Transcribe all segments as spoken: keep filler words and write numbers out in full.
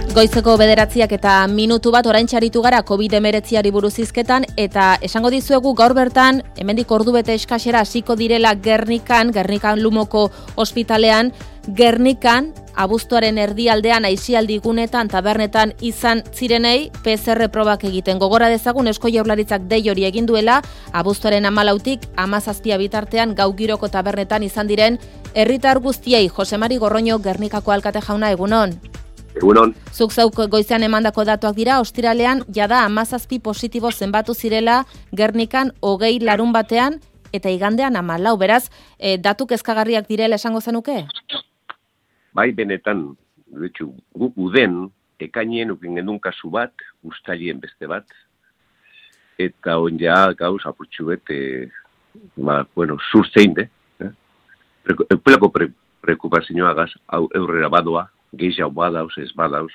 Goizeko bederatziak eta minutu bat orain txaritu gara covid hemeretziari buruz hizketan eta esango dizuegu gaur bertan hemendik ordubete eskasera hasiko direla Gernikan, Gernikan Lumoko ospitalean, Gernikan abuztuaren erdialdean aisialdi gunetan tabernetan izan zirenei P C R probak egiten. Gogora dezagun Eusko Jaurlaritzak dei hori egin duela abuztuaren hamalautik hamazazpia bitartean gau giroko tabernetan izan diren herritar guztiei. Jose Mari Gorroño, Gernikako alkate jauna, egunon. Egunon. Zuk zauk goizean emandako datuak dira, ostiralean jada hamazazpi positibo zenbatu zirela Gernikan hogei larun batean eta igandean hamalau, beraz, e, datu kezkagarriak direla esango zenuke? Bai, benetan, betxu, guk uden, ekainien ukin genuen kasu bat, ustalien beste bat, eta on ja gauz apurtxu bet, e, ba, bueno, surzein de, eh? Eupelako pre, preokupazioa gaz, hau eurrera badoa, gehiago badauz, ez badauz.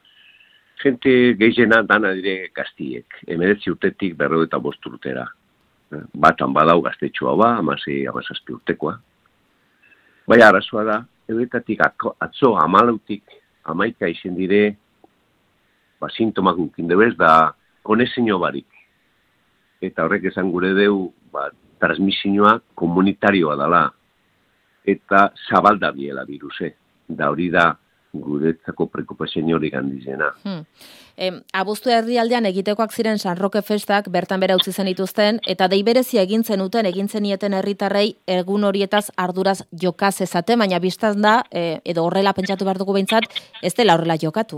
Gente gehiena dana dire gaztiek, emeretzi urtetik berro eta bost urtera. Batan badau gaztetxoa ba, amazei, amazazpi urtekoa. Baina arazoa da, euretatik atzo amalautik amaika izen dire, ba, sintomak unkin debez, da konezio barik. Eta horrek esan gure deu, ba, transmisioa komunitarioa dela, eta zabalda biela viruse. Da hori da, guretzako preokupazio hori gandizena. Hmm. E, abuztu herrialdean egitekoak ziren San Roque festak bertan bera utzi zen dituzten, eta deiberezia egin zenuten, egin zenieten herritarrei egun horietaz arduraz jokaz ezate, baina biztaz da, e, edo horrela pentsatu behar dugu behintzat, ez dela horrela jokatu.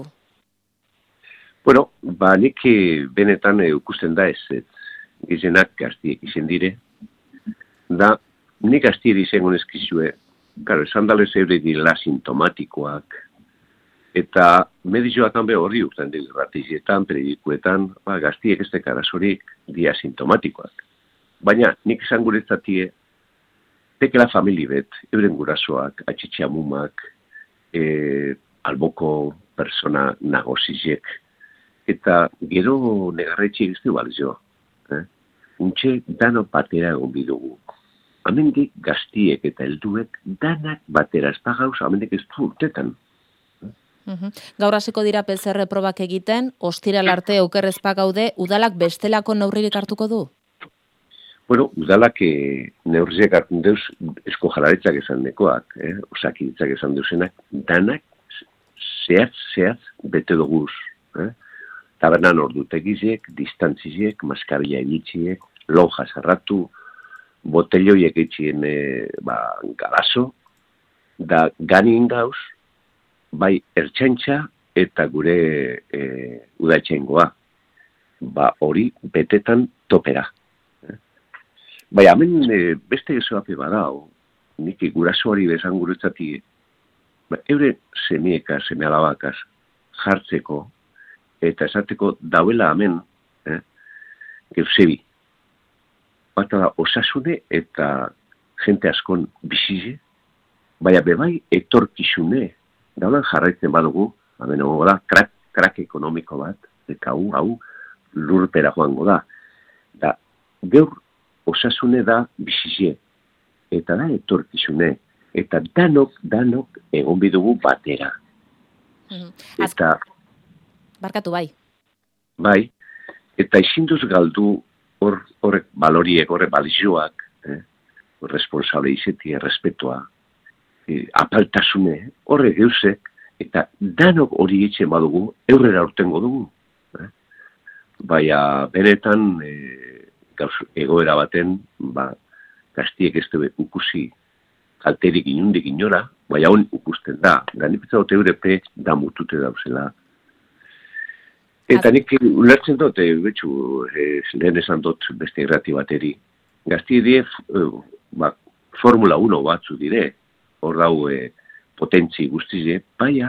Bueno, ba, nik benetan ikusten da ez, ez gizenak gaztiek izen dire, da, nik gaztiek izen honezkizue, claro, esan dalez eure dira sintomatikoak, eta medizioatan be horri urten dira ratizietan, periodikuetan, ba, gaztiek ez dekarazorik dia sintomatikoak. Baina, nik esan guretzatie, tekela famili bet, euren gurasoak, atxitxamumak, e, alboko persona nagozizek, eta gero negarretxik ez du balzio. Eh? Untxe, dano batera egon bidugu. Amendik gaztiek eta helduek danak batera ez pagauz, amendik ez du urtetan. Uhum. Gaur hasiko dira P C R probak egiten, ostiral arte okerrez pagaude, udalak bestelako neurririk hartuko du? Bueno, udalak e, neurriak hartu deuz esko jalaretzak esan dekoak, eh? Osakiditzak esan deusenak, danak zehaz, zehaz bete duguz. Eh? Tabernan ordutegiziek, distantziziek, maskarilla egitziek, lonja zarratu, botelloiek etxien e, ba, galazo, da ganin gauz, bai ertxantxa eta gure e, udatxengoa. Ba hori betetan topera. Bai, hemen e, beste ezoape badao, nik guraso hori bezan guretzati, ba, eure semiekaz, semialabakaz jartzeko, eta esateko dauela hemen, eh, geuzebi. Bata da osasune eta jente askon bizize, baina bebai etorkizune, daulan jarraitzen badugu, hemen egongo da, krak, krak ekonomiko bat, eta hau, hau, lurpera joango da. Da, geur osasune da bizize, eta da etorkizune, eta danok, danok egon bidugu batera. Mm-hmm. Eta... Barkatu bai. Bai, eta izinduz galdu hor, horrek baloriek, horrek balizioak, eh? Responsable izetie, respetua, eh, apaltasune, horrek geuzek, eta danok hori etxen badugu, eurrera urtengo dugu. Eh? Baina, benetan, eh, gauz, egoera baten, ba, gaztiek ez dube ukusi kalterik inundik inora, baina hon ukusten da, ganipetza dut eurepe damutute dauzela. Eta nik ulertzen dut, e, betxu, e, lehen esan dut beste irrati bateri. Gazti die, e, ba, Formula uno batzu dire, hor dau e, potentzi guztize, baina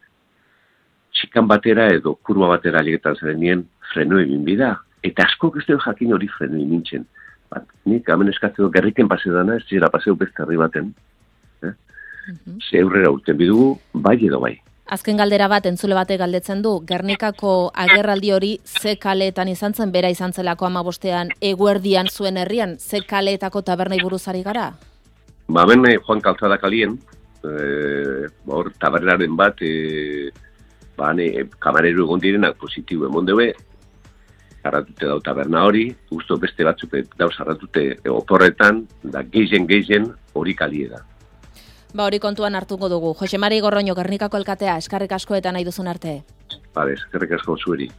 txikan batera edo kurba batera alegetan zerenien freno egin bida. Eta asko ez dut jakin hori freno egin nintzen. Ba, nik hemen eskatzen dut, gerriken pase dana, ez zira paseo beste herri baten. Eh? Uh-huh. Ze aurrera urten bidugu, bai edo bai. Azken galdera bat, entzule batek galdetzen du, Gernikako agerraldi hori ze kaleetan izan zen, bera izan zelako amabostean eguerdian zuen herrian, ze kaleetako tabernei buruzari gara? Ba, hemen Juan Calzada kalien, hor e, tabernaren bat, e, ba, ne, kamarero egon direnak positibo emon deue, zarratute dau taberna hori, usto beste batzuk dau zarratute oporretan, da gehien gehien hori kalie da. Ba, hori kontuan hartuko dugu. Jose Mari Gorroño, Gernikako Alkatea, eskerrik asko eta nahi duzun arte. Bale, eskerrik asko zueri.